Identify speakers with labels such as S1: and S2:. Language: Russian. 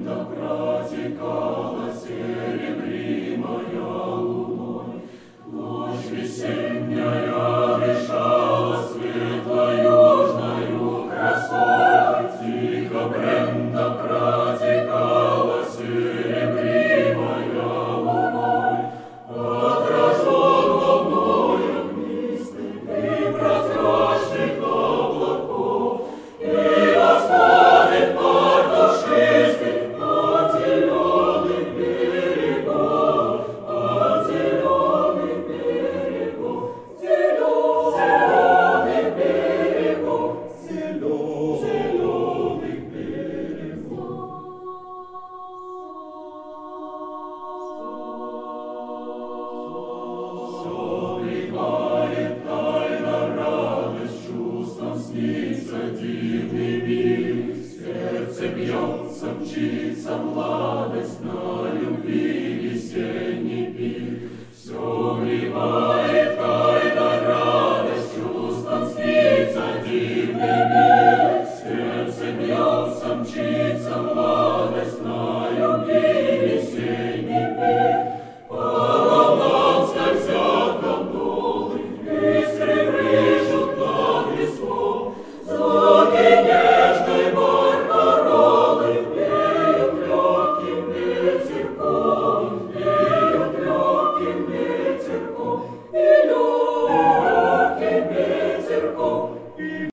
S1: бренда протекала серебримая луной. Ночь весенняя дышала светло-южною красой. Тихо бренда протекала серебримая луной. Отражен волной огнистых и прозрачных облаков, и восходит пар душистый от зеленых берегов, от зеленых берегов, зеленых берегов, зеленых берегов. Согревает тайна радость, чувством снится дивный мир. Сердце бьется, мчится младость на любви веселье.